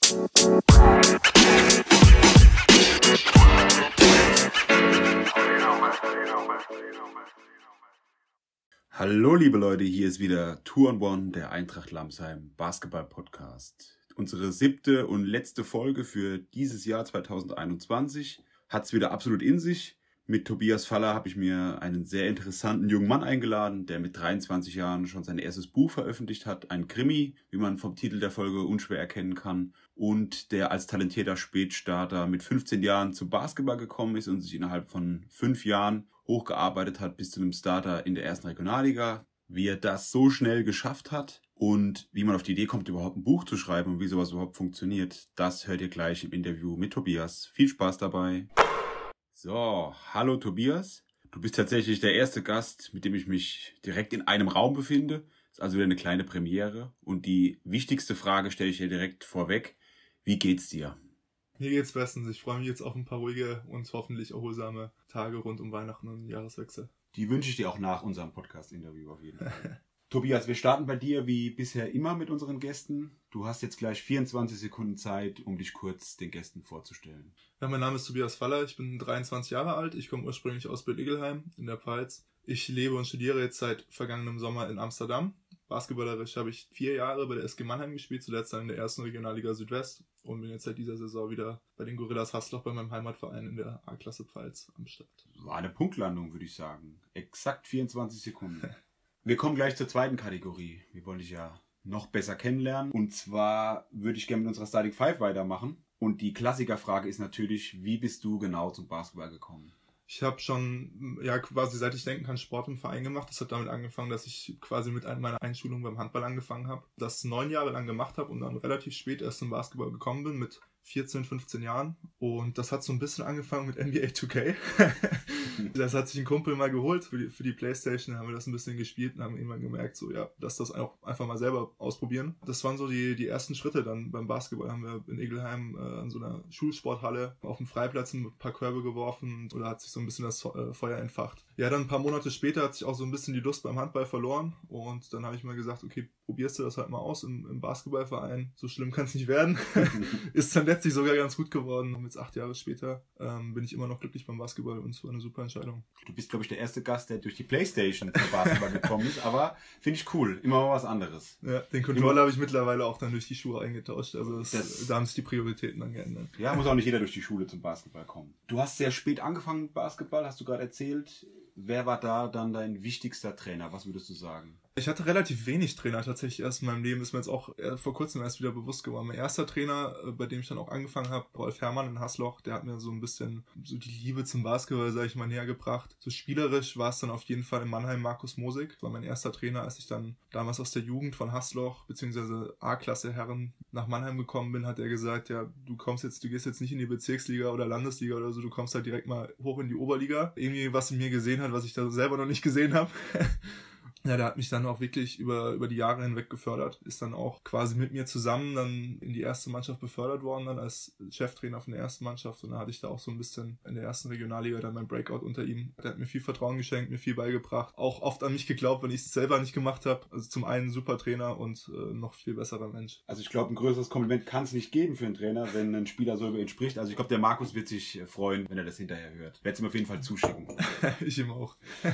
Hallo liebe Leute, hier ist wieder Two on One, der Eintracht Lamsheim Basketball-Podcast. Unsere 7. und letzte Folge für dieses Jahr 2021 hat es wieder absolut in sich. Mit Tobias Faller habe ich mir einen sehr interessanten jungen Mann eingeladen, der mit 23 Jahren schon sein erstes Buch veröffentlicht hat, ein Krimi, wie man vom Titel der Folge unschwer erkennen kann, und der als talentierter Spätstarter mit 15 Jahren zum Basketball gekommen ist und sich innerhalb von 5 Jahren hochgearbeitet hat bis zu einem Starter in der ersten Regionalliga. Wie er das so schnell geschafft hat und wie man auf die Idee kommt, überhaupt ein Buch zu schreiben und wie sowas überhaupt funktioniert, das hört ihr gleich im Interview mit Tobias. Viel Spaß dabei! So, hallo Tobias. Du bist tatsächlich der erste Gast, mit dem ich mich direkt in einem Raum befinde. Ist also wieder eine kleine Premiere. Und die wichtigste Frage stelle ich dir direkt vorweg. Wie geht's dir? Mir geht's bestens. Ich freue mich jetzt auf ein paar ruhige und hoffentlich erholsame Tage rund um Weihnachten und Jahreswechsel. Die wünsche ich dir auch nach unserem Podcast-Interview auf jeden Fall. Tobias, wir starten bei dir wie bisher immer mit unseren Gästen. Du hast jetzt gleich 24 Sekunden Zeit, um dich kurz den Gästen vorzustellen. Ja, mein Name ist Tobias Faller, ich bin 23 Jahre alt, ich komme ursprünglich aus Bad-Igelheim in der Pfalz. Ich lebe und studiere jetzt seit vergangenem Sommer in Amsterdam. Basketballerisch habe ich 4 Jahre bei der SG Mannheim gespielt, zuletzt dann in der ersten Regionalliga Südwest und bin jetzt seit dieser Saison wieder bei den Gorillas Hasloch bei meinem Heimatverein in der A-Klasse Pfalz am Start. War eine Punktlandung, würde ich sagen. Exakt 24 Sekunden. Wir kommen gleich zur zweiten Kategorie. Wir wollen dich ja noch besser kennenlernen. Und zwar würde ich gerne mit unserer Static 5 weitermachen. Und die Klassikerfrage ist natürlich, wie bist du genau zum Basketball gekommen? Ich habe schon, quasi seit ich denken kann, Sport im Verein gemacht. Das hat damit angefangen, dass ich quasi mit meiner Einschulung beim Handball angefangen habe. Das 9 Jahre lang gemacht habe und dann relativ spät erst zum Basketball gekommen bin, mit 14, 15 Jahren. Und das hat so ein bisschen angefangen mit NBA 2K. Das hat sich ein Kumpel mal geholt für die Playstation. Haben wir das ein bisschen gespielt und haben irgendwann gemerkt, so ja, lass das auch einfach mal selber ausprobieren. Das waren so die ersten Schritte dann beim Basketball. Haben wir in Igelheim an so einer Schulsporthalle auf dem Freiplatz ein paar Körbe geworfen oder hat sich so ein bisschen das Feuer entfacht. Ja, dann ein paar Monate später hat sich auch so ein bisschen die Lust beim Handball verloren und dann habe ich mal gesagt, okay, probierst du das halt mal aus im Basketballverein. So schlimm kann es nicht werden. Ist dann letztlich sogar ganz gut geworden. Und jetzt 8 Jahre später bin ich immer noch glücklich beim Basketball und es war eine super Entscheidung. Du bist, glaube ich, der erste Gast, der durch die Playstation zum Basketball gekommen ist, aber finde ich cool. Immer mal was anderes. Ja, den Controller habe ich mittlerweile auch dann durch die Schuhe eingetauscht. Also da haben sich die Prioritäten dann geändert. Ja, muss auch nicht jeder durch die Schule zum Basketball kommen. Du hast sehr spät angefangen mit Basketball, hast du gerade erzählt. Wer war da dann dein wichtigster Trainer? Was würdest du sagen? Ich hatte relativ wenig Trainer tatsächlich erst in meinem Leben. Ist mir jetzt auch vor kurzem erst wieder bewusst geworden. Mein erster Trainer, bei dem ich dann auch angefangen habe, Rolf Herrmann in Hasloch, der hat mir so ein bisschen so die Liebe zum Basketball, sag ich mal, näher gebracht. So spielerisch war es dann auf jeden Fall in Mannheim Markus Mosig. Das war mein erster Trainer, als ich dann damals aus der Jugend von Hasloch bzw. A-Klasse Herren nach Mannheim gekommen bin, hat er gesagt, ja, du gehst jetzt nicht in die Bezirksliga oder Landesliga oder so, du kommst halt direkt mal hoch in die Oberliga. Irgendwie was in mir gesehen hat, was ich da selber noch nicht gesehen habe. Ja, der hat mich dann auch wirklich über die Jahre hinweg gefördert. Ist dann auch quasi mit mir zusammen dann in die erste Mannschaft befördert worden, dann als Cheftrainer von der ersten Mannschaft. Und dann hatte ich da auch so ein bisschen in der ersten Regionalliga dann mein Breakout unter ihm. Der hat mir viel Vertrauen geschenkt, mir viel beigebracht. Auch oft an mich geglaubt, wenn ich es selber nicht gemacht habe. Also zum einen super Trainer und noch viel besserer Mensch. Also ich glaube, ein größeres Kompliment kann es nicht geben für einen Trainer, wenn ein Spieler so über ihn spricht. Also ich glaube, der Markus wird sich freuen, wenn er das hinterher hört. Werde es ihm auf jeden Fall zuschicken. Ich ihm auch.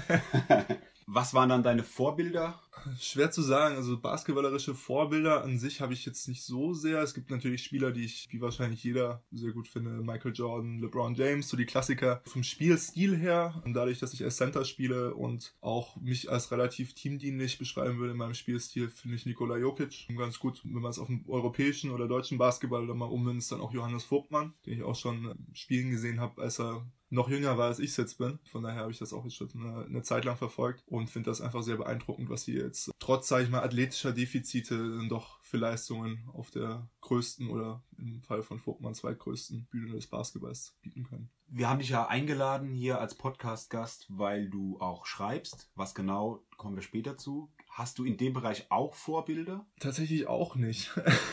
Was waren dann deine Vorbilder? Schwer zu sagen. Also basketballerische Vorbilder an sich habe ich jetzt nicht so sehr. Es gibt natürlich Spieler, die ich, wie wahrscheinlich jeder, sehr gut finde. Michael Jordan, LeBron James, so die Klassiker vom Spielstil her. Und dadurch, dass ich als Center spiele und auch mich als relativ teamdienlich beschreiben würde in meinem Spielstil, finde ich Nikola Jokic ganz gut. Wenn man es auf dem europäischen oder deutschen Basketball dann mal ummünzt, dann auch Johannes Vogtmann, den ich auch schon spielen gesehen habe, als er noch jünger war, als ich jetzt bin. Von daher habe ich das auch jetzt schon eine Zeit lang verfolgt und finde das einfach sehr beeindruckend, was sie jetzt trotz, sage ich mal, athletischer Defizite dann doch für Leistungen auf der größten oder im Fall von Vogtmann zweitgrößten Bühne des Basketballs bieten können. Wir haben dich ja eingeladen hier als Podcast-Gast, weil du auch schreibst. Was genau, kommen wir später zu. Hast du in dem Bereich auch Vorbilder? Tatsächlich auch nicht.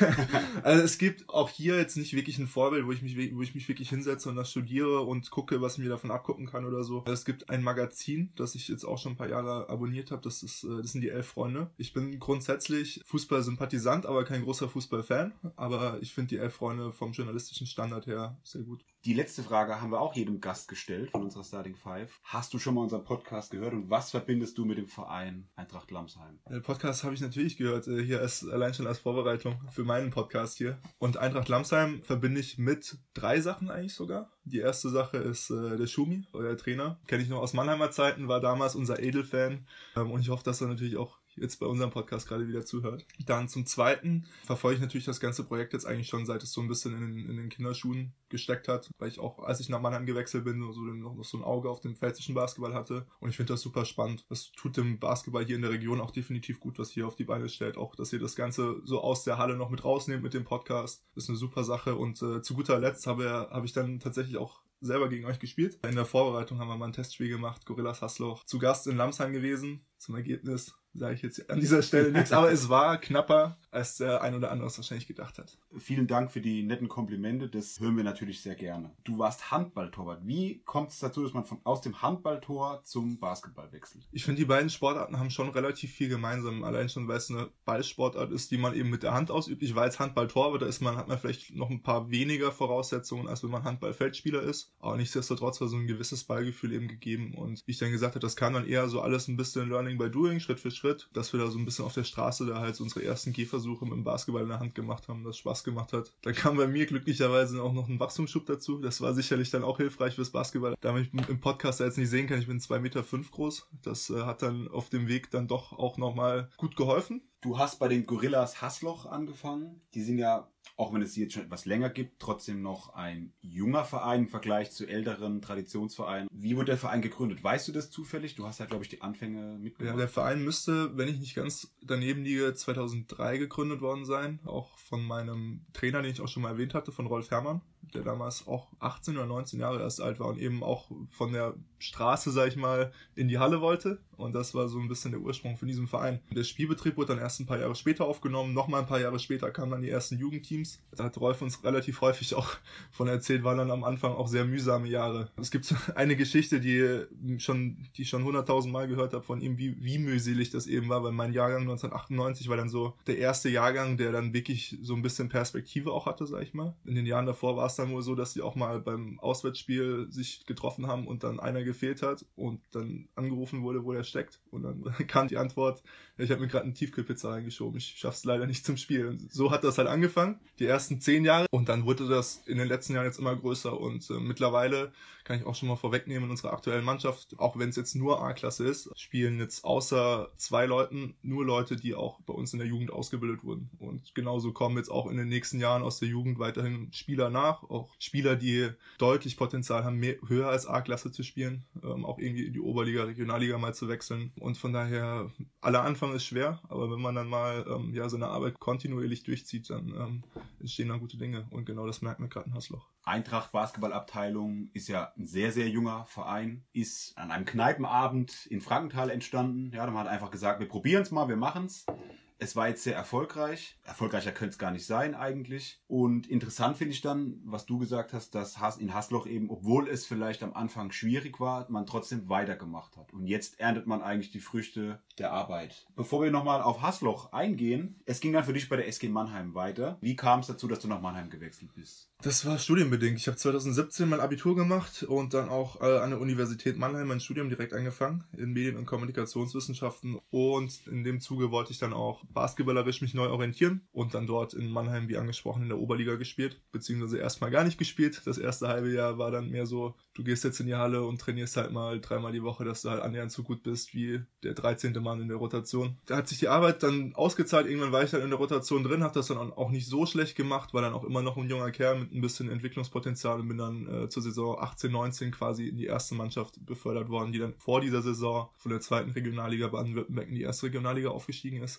Also es gibt auch hier jetzt nicht wirklich ein Vorbild, wo ich mich wirklich hinsetze und das studiere und gucke, was ich mir davon abgucken kann oder so. Es gibt ein Magazin, das ich jetzt auch schon ein paar Jahre abonniert habe. Das sind die 11 Freunde. Ich bin grundsätzlich Fußballsympathisant, aber kein großer Fußballfan. Aber ich finde die 11 Freunde vom journalistischen Standard her sehr gut. Die letzte Frage haben wir auch jedem Gast gestellt von unserer Starting Five. Hast du schon mal unseren Podcast gehört und was verbindest du mit dem Verein Eintracht Lamsheim? Den Podcast habe ich natürlich gehört, hier allein schon als Vorbereitung für meinen Podcast hier. Und Eintracht Lamsheim verbinde ich mit 3 Sachen eigentlich sogar. Die erste Sache ist der Schumi, euer Trainer. Kenne ich noch aus Mannheimer Zeiten, war damals unser Edelfan. Und ich hoffe, dass er natürlich auch jetzt bei unserem Podcast gerade wieder zuhört. Dann zum Zweiten verfolge ich natürlich das ganze Projekt jetzt eigentlich schon, seit es so ein bisschen in den Kinderschuhen gesteckt hat, weil ich auch, als ich nach Mannheim gewechselt bin, so noch so ein Auge auf den pfälzischen Basketball hatte. Und ich finde das super spannend. Das tut dem Basketball hier in der Region auch definitiv gut, was hier auf die Beine stellt. Auch, dass ihr das Ganze so aus der Halle noch mit rausnehmt mit dem Podcast. Das ist eine super Sache. Und zu guter Letzt habe ich dann tatsächlich auch selber gegen euch gespielt. In der Vorbereitung haben wir mal ein Testspiel gemacht. Gorillas Hasloch zu Gast in Lamsheim gewesen. Zum Ergebnis sage ich jetzt an dieser Stelle nichts, aber es war knapper, als der ein oder andere es wahrscheinlich gedacht hat. Vielen Dank für die netten Komplimente, das hören wir natürlich sehr gerne. Du warst Handballtorwart. Wie kommt es dazu, dass man aus dem Handballtor zum Basketball wechselt? Ich finde, die beiden Sportarten haben schon relativ viel gemeinsam. Allein schon, weil es eine Ballsportart ist, die man eben mit der Hand ausübt. Ich war jetzt Handballtorwart, hat man vielleicht noch ein paar weniger Voraussetzungen, als wenn man Handballfeldspieler ist. Aber nichtsdestotrotz war so ein gewisses Ballgefühl eben gegeben. Und wie ich dann gesagt habe, das kam dann eher so alles ein bisschen Learning by Doing, Schritt für Schritt, dass wir da so ein bisschen auf der Straße da halt so unsere ersten Gehversuche mit dem Basketball in der Hand gemacht haben, das Spaß gemacht hat. Dann kam bei mir glücklicherweise auch noch ein Wachstumsschub dazu. Das war sicherlich dann auch hilfreich fürs Basketball. Da ich im Podcast jetzt nicht sehen kann, ich bin 2,5 Meter groß. Das hat dann auf dem Weg dann doch auch nochmal gut geholfen. Du hast bei den Gorillas Hasloch angefangen. Die sind ja, auch wenn es sie jetzt schon etwas länger gibt, trotzdem noch ein junger Verein im Vergleich zu älteren Traditionsvereinen. Wie wurde der Verein gegründet? Weißt du das zufällig? Du hast ja, glaube ich, die Anfänge mitgemacht. Ja, der Verein müsste, wenn ich nicht ganz daneben liege, 2003 gegründet worden sein. Auch von meinem Trainer, den ich auch schon mal erwähnt hatte, von Rolf Herrmann, der damals auch 18 oder 19 Jahre erst alt war und eben auch von der Straße, sag ich mal, in die Halle wollte. Und das war so ein bisschen der Ursprung von diesem Verein. Der Spielbetrieb wurde dann erst ein paar Jahre später aufgenommen. Nochmal ein paar Jahre später kamen dann die ersten Jugendteams. Da hat Rolf uns relativ häufig auch von erzählt, waren dann am Anfang auch sehr mühsame Jahre. Es gibt eine Geschichte, die ich schon 100.000 Mal gehört habe von ihm, wie mühselig das eben war, weil mein Jahrgang 1998 war dann so der erste Jahrgang, der dann wirklich so ein bisschen Perspektive auch hatte, sag ich mal. In den Jahren davor war es dann wohl so, dass die auch mal beim Auswärtsspiel sich getroffen haben und dann einer gefehlt hat und dann angerufen wurde, wo der steckt. Und dann kam die Antwort, ich habe mir gerade eine Tiefkühlpizza reingeschoben, ich schaff's leider nicht zum Spiel. Und so hat das halt angefangen, die ersten 10 Jahre. Und dann wurde das in den letzten Jahren jetzt immer größer. Und mittlerweile kann ich auch schon mal vorwegnehmen, in unserer aktuellen Mannschaft, auch wenn es jetzt nur A-Klasse ist, spielen jetzt außer 2 Leuten nur Leute, die auch bei uns in der Jugend ausgebildet wurden. Und genauso kommen jetzt auch in den nächsten Jahren aus der Jugend weiterhin Spieler nach. Auch Spieler, die deutlich Potenzial haben, höher als A-Klasse zu spielen, auch irgendwie in die Oberliga, Regionalliga mal zu wechseln. Und von daher, aller Anfang ist schwer, aber wenn man dann mal seine Arbeit kontinuierlich durchzieht, dann entstehen dann gute Dinge. Und genau das merkt man gerade in Hasloch. Eintracht Basketballabteilung ist ja ein sehr, sehr junger Verein, ist an einem Kneipenabend in Frankenthal entstanden. Ja, man hat einfach gesagt, wir probieren es mal, wir machen es. Es war jetzt sehr erfolgreich. Erfolgreicher könnte es gar nicht sein eigentlich. Und interessant finde ich dann, was du gesagt hast, dass in Hasloch eben, obwohl es vielleicht am Anfang schwierig war, man trotzdem weitergemacht hat. Und jetzt erntet man eigentlich die Früchte der Arbeit. Bevor wir nochmal auf Hasloch eingehen, es ging dann für dich bei der SG Mannheim weiter. Wie kam es dazu, dass du nach Mannheim gewechselt bist? Das war studienbedingt. Ich habe 2017 mein Abitur gemacht und dann auch an der Universität Mannheim mein Studium direkt angefangen in Medien- und Kommunikationswissenschaften. Und in dem Zuge wollte ich dann auch basketballerisch mich neu orientieren und dann dort in Mannheim, wie angesprochen, in der Oberliga gespielt, beziehungsweise erstmal gar nicht gespielt. Das erste halbe Jahr war dann mehr so, du gehst jetzt in die Halle und trainierst halt mal 3-mal die Woche, dass du halt annähernd so gut bist wie der 13. Mann in der Rotation. Da hat sich die Arbeit dann ausgezahlt. Irgendwann war ich dann in der Rotation drin, habe das dann auch nicht so schlecht gemacht, war dann auch immer noch ein junger Kerl mit ein bisschen Entwicklungspotenzial und bin dann zur Saison 18/19 quasi in die erste Mannschaft befördert worden, die dann vor dieser Saison von der 2. Regionalliga Baden-Württemberg in die 1. Regionalliga aufgestiegen ist. Also habe dann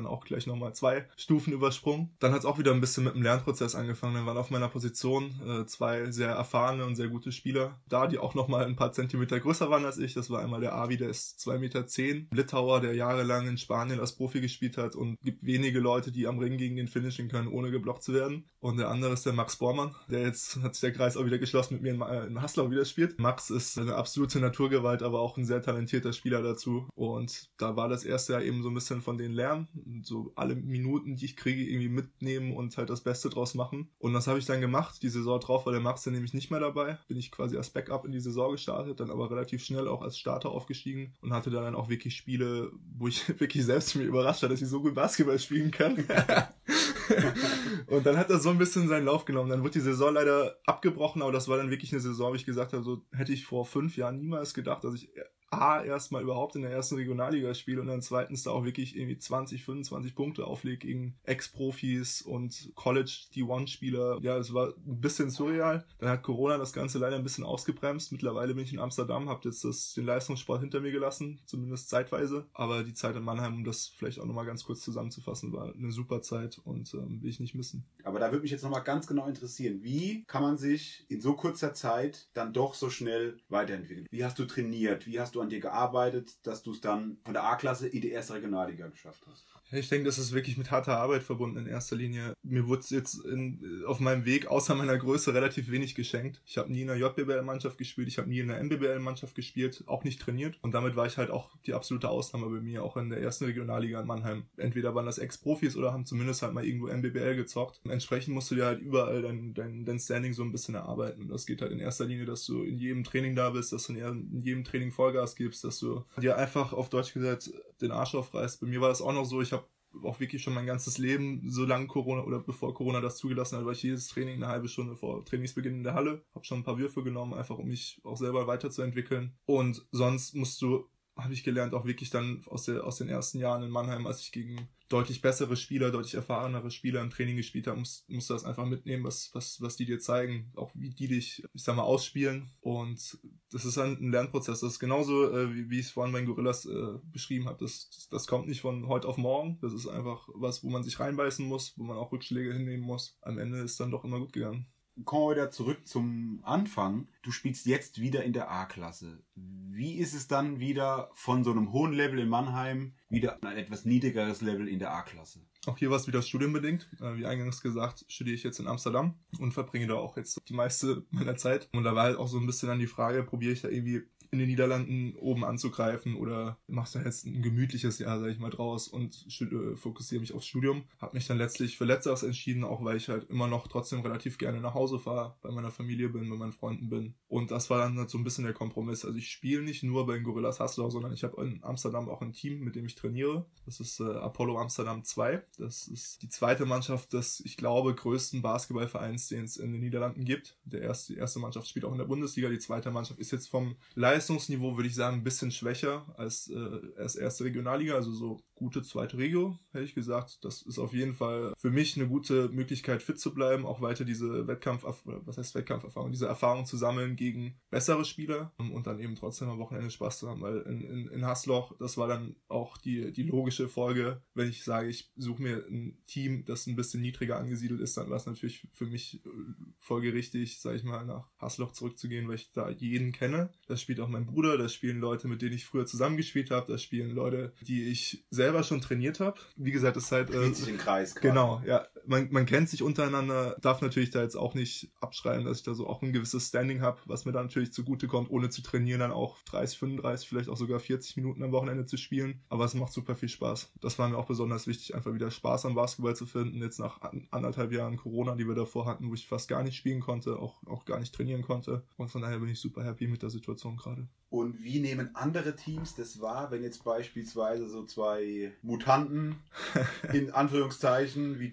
dann auch gleich nochmal 2 Stufen übersprungen. Dann hat es auch wieder ein bisschen mit dem Lernprozess angefangen. Dann waren auf meiner Position 2 sehr erfahrene und sehr gute Spieler da, die auch nochmal ein paar Zentimeter größer waren als ich. Das war einmal der Avi, der ist 2,10 Meter, Litauer, der jahrelang in Spanien als Profi gespielt hat und gibt wenige Leute, die am Ring gegen den finishen können, ohne geblockt zu werden. Und der andere ist der Max Bormann, der jetzt, hat sich der Kreis auch wieder geschlossen, mit mir in Haslau wieder spielt. Max ist eine absolute Naturgewalt, aber auch ein sehr talentierter Spieler dazu. Und da war das erste Jahr eben so ein bisschen von den Lernen, so alle Minuten, die ich kriege, irgendwie mitnehmen und halt das Beste draus machen. Und das habe ich dann gemacht. Die Saison drauf war der Max dann nämlich nicht mehr dabei. Bin ich quasi als Backup in die Saison gestartet, dann aber relativ schnell auch als Starter aufgestiegen und hatte dann auch wirklich Spiele, wo ich wirklich selbst mir überrascht habe, dass ich so gut Basketball spielen kann. Und dann hat das so ein bisschen seinen Lauf genommen. Dann wird die Saison leider abgebrochen, aber das war dann wirklich eine Saison, wo ich gesagt habe, so hätte ich vor 5 Jahren niemals gedacht, dass ich erstmal überhaupt in der ersten Regionalliga spiele und dann zweitens da auch wirklich irgendwie 20, 25 Punkte auflege gegen Ex-Profis und College D1-Spieler. Ja, es war ein bisschen surreal. Dann hat Corona das Ganze leider ein bisschen ausgebremst. Mittlerweile bin ich in Amsterdam, habe jetzt den Leistungssport hinter mir gelassen, zumindest zeitweise. Aber die Zeit in Mannheim, um das vielleicht auch nochmal ganz kurz zusammenzufassen, war eine super Zeit und will ich nicht missen. Aber da würde mich jetzt nochmal ganz genau interessieren, wie kann man sich in so kurzer Zeit dann doch so schnell weiterentwickeln? Wie hast du trainiert? Wie hast du an dir gearbeitet, dass du es dann von der A-Klasse in die erste Regionalliga geschafft hast? Ich denke, das ist wirklich mit harter Arbeit verbunden in erster Linie. Mir wurde es jetzt auf meinem Weg außer meiner Größe relativ wenig geschenkt. Ich habe nie in einer JBL-Mannschaft gespielt, ich habe nie in einer MBBL-Mannschaft gespielt, auch nicht trainiert. Und damit war ich halt auch die absolute Ausnahme bei mir, auch in der ersten Regionalliga in Mannheim. Entweder waren das Ex-Profis oder haben zumindest halt mal irgendwo MBBL gezockt. Und entsprechend musst du dir halt überall dein Standing so ein bisschen erarbeiten. Und das geht halt in erster Linie, dass du in jedem Training da bist, dass du in jedem Training Vollgas gibst, dass du dir einfach auf Deutsch gesagt den Arsch aufreißt. Bei mir war das auch noch so, ich habe auch wirklich schon mein ganzes Leben, solange Corona oder bevor Corona das zugelassen hat, war ich jedes Training eine halbe Stunde vor Trainingsbeginn in der Halle, habe schon ein paar Würfe genommen, einfach um mich auch selber weiterzuentwickeln. Und sonst habe ich gelernt, auch wirklich dann aus den ersten Jahren in Mannheim, als ich gegen deutlich bessere Spieler, deutlich erfahrenere Spieler im Training gespielt habe, musst du das einfach mitnehmen, was die dir zeigen, auch wie die dich, ich sag mal, ausspielen. Und das ist dann ein Lernprozess. Das ist genauso, wie ich es vorhin bei den Gorillas beschrieben habe. Das kommt nicht von heute auf morgen. Das ist einfach was, wo man sich reinbeißen muss, wo man auch Rückschläge hinnehmen muss. Am Ende ist dann doch immer gut gegangen. Kommen wir wieder zurück zum Anfang. Du spielst jetzt wieder in der A-Klasse. Wie ist es dann wieder von so einem hohen Level in Mannheim wieder ein etwas niedrigeres Level in der A-Klasse? Auch hier war es wieder studienbedingt. Wie eingangs gesagt, studiere ich jetzt in Amsterdam und verbringe da auch jetzt die meiste meiner Zeit. Und da war halt auch so ein bisschen dann die Frage, probiere ich da irgendwie in den Niederlanden oben anzugreifen oder machst du jetzt ein gemütliches Jahr, sag ich mal, draus und fokussiere mich aufs Studium. Habe mich dann letztlich für Letzteres entschieden, auch weil ich halt immer noch trotzdem relativ gerne nach Hause fahre, bei meiner Familie bin, bei meinen Freunden bin. Und das war dann halt so ein bisschen der Kompromiss. Also ich spiele nicht nur bei den Gorillas Haslau, sondern ich habe in Amsterdam auch ein Team, mit dem ich trainiere. Das ist Apollo Amsterdam 2. Das ist die zweite Mannschaft des, ich glaube, größten Basketballvereins, den es in den Niederlanden gibt. Die erste Mannschaft spielt auch in der Bundesliga. Die zweite Mannschaft ist jetzt vom Leistungsniveau, würde ich sagen, ein bisschen schwächer als erste Regionalliga, also so gute zweite Regio, hätte ich gesagt. Das ist auf jeden Fall für mich eine gute Möglichkeit, fit zu bleiben, auch weiter diese Wettkampferfahrung, diese Erfahrung zu sammeln gegen bessere Spieler und dann eben trotzdem am Wochenende Spaß zu haben, weil in Hasloch, das war dann auch die logische Folge, wenn ich sage, ich suche mir ein Team, das ein bisschen niedriger angesiedelt ist, dann war es natürlich für mich folgerichtig, sage ich mal, nach Hasloch zurückzugehen, weil ich da jeden kenne. Das spielt auch mein Bruder, das spielen Leute, mit denen ich früher zusammengespielt habe, das spielen Leute, die ich selber schon trainiert habe. Wie gesagt, es ist halt... sich im Kreis. Quasi. Genau, ja. Man kennt sich untereinander, darf natürlich da jetzt auch nicht abschreiben, dass ich da so auch ein gewisses Standing habe, was mir da natürlich zugutekommt, ohne zu trainieren, dann auch 30, 35, vielleicht auch sogar 40 Minuten am Wochenende zu spielen. Aber es macht super viel Spaß. Das war mir auch besonders wichtig, einfach wieder Spaß am Basketball zu finden. Jetzt nach 1,5 Jahren Corona, die wir davor hatten, wo ich fast gar nicht spielen konnte, auch gar nicht trainieren konnte. Und von daher bin ich super happy mit der Situation gerade. Und wie nehmen andere Teams das wahr, wenn jetzt beispielsweise so zwei Mutanten, in Anführungszeichen, wie du und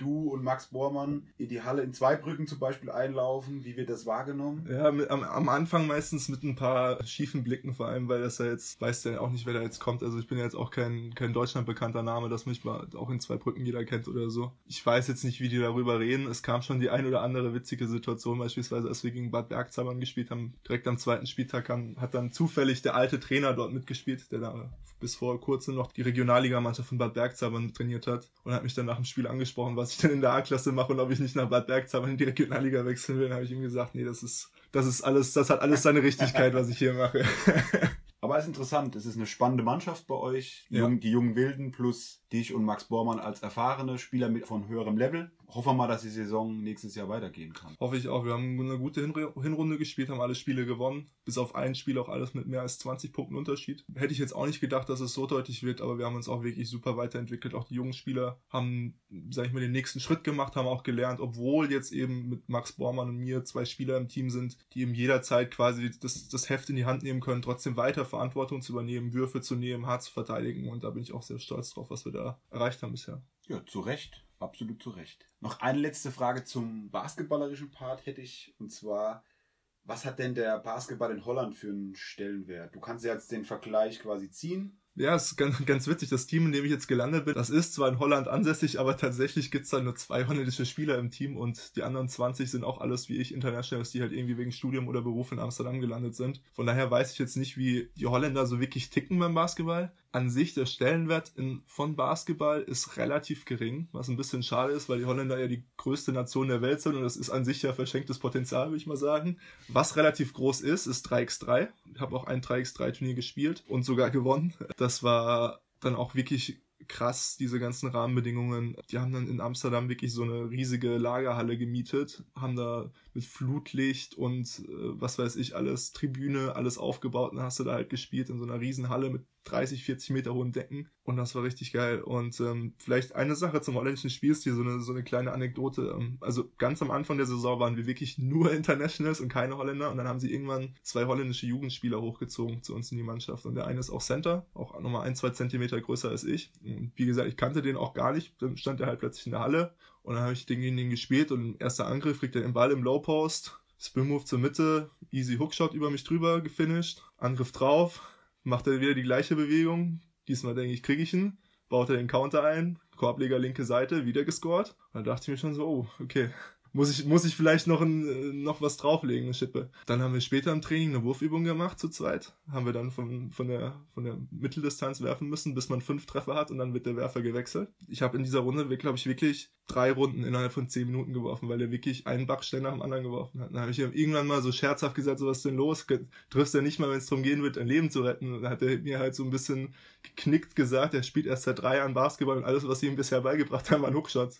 und Max Bormann in die Halle in Zweibrücken zum Beispiel einlaufen. Wie wird das wahrgenommen? Ja, am Anfang meistens mit ein paar schiefen Blicken, vor allem, weil das ja jetzt, weiß ja auch nicht, wer da jetzt kommt. Also ich bin ja jetzt auch kein Deutschland bekannter Name, dass mich mal auch in Zweibrücken jeder kennt oder so. Ich weiß jetzt nicht, wie die darüber reden. Es kam schon die ein oder andere witzige Situation, beispielsweise als wir gegen Bad Bergzabern gespielt haben. Direkt am zweiten Spieltag hat dann zufällig der alte Trainer dort mitgespielt, der da bis vor kurzem noch die Regionalligamannschaft von Bad Bergzabern trainiert hat und hat mich dann nach dem Spiel angesprochen, was ich denn in der A-Klasse mache und ob ich nicht nach Bad Bergzabern in die Regionalliga wechseln will. Dann habe ich ihm gesagt, nee, das hat alles seine Richtigkeit, was ich hier mache. Aber es ist interessant, es ist eine spannende Mannschaft bei euch, Ja. Die jungen Wilden plus dich und Max Bormann als erfahrene Spieler von höherem Level. Hoffen wir mal, dass die Saison nächstes Jahr weitergehen kann. Hoffe ich auch. Wir haben eine gute Hinrunde gespielt, haben alle Spiele gewonnen. Bis auf ein Spiel auch alles mit mehr als 20 Punkten Unterschied. Hätte ich jetzt auch nicht gedacht, dass es so deutlich wird, aber wir haben uns auch wirklich super weiterentwickelt. Auch die jungen Spieler haben, sag ich mal, den nächsten Schritt gemacht, haben auch gelernt, obwohl jetzt eben mit Max Bormann und mir 2 Spieler im Team sind, die eben jederzeit quasi das Heft in die Hand nehmen können, trotzdem weiter Verantwortung zu übernehmen, Würfe zu nehmen, hart zu verteidigen. Und da bin ich auch sehr stolz drauf, was wir da erreicht haben bisher. Ja, zu Recht. Absolut zu Recht. Noch eine letzte Frage zum basketballerischen Part hätte ich. Und zwar, was hat denn der Basketball in Holland für einen Stellenwert? Du kannst ja jetzt den Vergleich quasi ziehen. Ja, es ist ganz witzig. Das Team, in dem ich jetzt gelandet bin, das ist zwar in Holland ansässig, aber tatsächlich gibt's da nur 2 holländische Spieler im Team und die anderen 20 sind auch alles wie ich Internationals, die halt irgendwie wegen Studium oder Beruf in Amsterdam gelandet sind. Von daher weiß ich jetzt nicht, wie die Holländer so wirklich ticken beim Basketball. An sich, der Stellenwert von Basketball ist relativ gering, was ein bisschen schade ist, weil die Holländer ja die größte Nation der Welt sind und das ist an sich ja verschenktes Potenzial, würde ich mal sagen. Was relativ groß ist 3x3. Ich habe auch ein 3x3-Turnier gespielt und sogar gewonnen. Das war dann auch wirklich krass, diese ganzen Rahmenbedingungen. Die haben dann in Amsterdam wirklich so eine riesige Lagerhalle gemietet, haben da mit Flutlicht und was weiß ich alles, Tribüne, alles aufgebaut und dann hast du da halt gespielt in so einer riesen Halle mit 30, 40 Meter hohen Decken und das war richtig geil. Und vielleicht eine Sache zum holländischen Spielstil, so eine kleine Anekdote. Also ganz am Anfang der Saison waren wir wirklich nur Internationals und keine Holländer und dann haben sie irgendwann 2 holländische Jugendspieler hochgezogen zu uns in die Mannschaft und der eine ist auch Center, auch nochmal 1-2 Zentimeter größer als ich. Und wie gesagt, ich kannte den auch gar nicht, dann stand er halt plötzlich in der Halle und dann habe ich gegen den gespielt und im ersten Angriff kriegt er den Ball im Low Post, Spin Move zur Mitte, easy Hookshot über mich drüber gefinisht, Angriff drauf, macht er wieder die gleiche Bewegung. Diesmal denke ich, kriege ich ihn. Baut er den Counter ein. Korbleger linke Seite, wieder gescored. Da dachte ich mir schon so, oh, okay. Muss ich vielleicht noch was drauflegen, eine Schippe. Dann haben wir später im Training eine Wurfübung gemacht, zu zweit. Haben wir dann von der Mitteldistanz werfen müssen, bis man 5 Treffer hat und dann wird der Werfer gewechselt. Ich habe in dieser Runde, glaube ich, wirklich 3 Runden innerhalb von 10 Minuten geworfen, weil er wirklich einen Backstein nach dem anderen geworfen hat. Dann habe ich ihm irgendwann mal so scherzhaft gesagt, so was ist denn los? Triffst ja nicht mal, wenn es darum gehen wird, ein Leben zu retten. Und dann hat er mir halt so ein bisschen geknickt gesagt, er spielt erst seit 3 Jahren Basketball und alles, was sie ihm bisher beigebracht haben, waren Hookshots.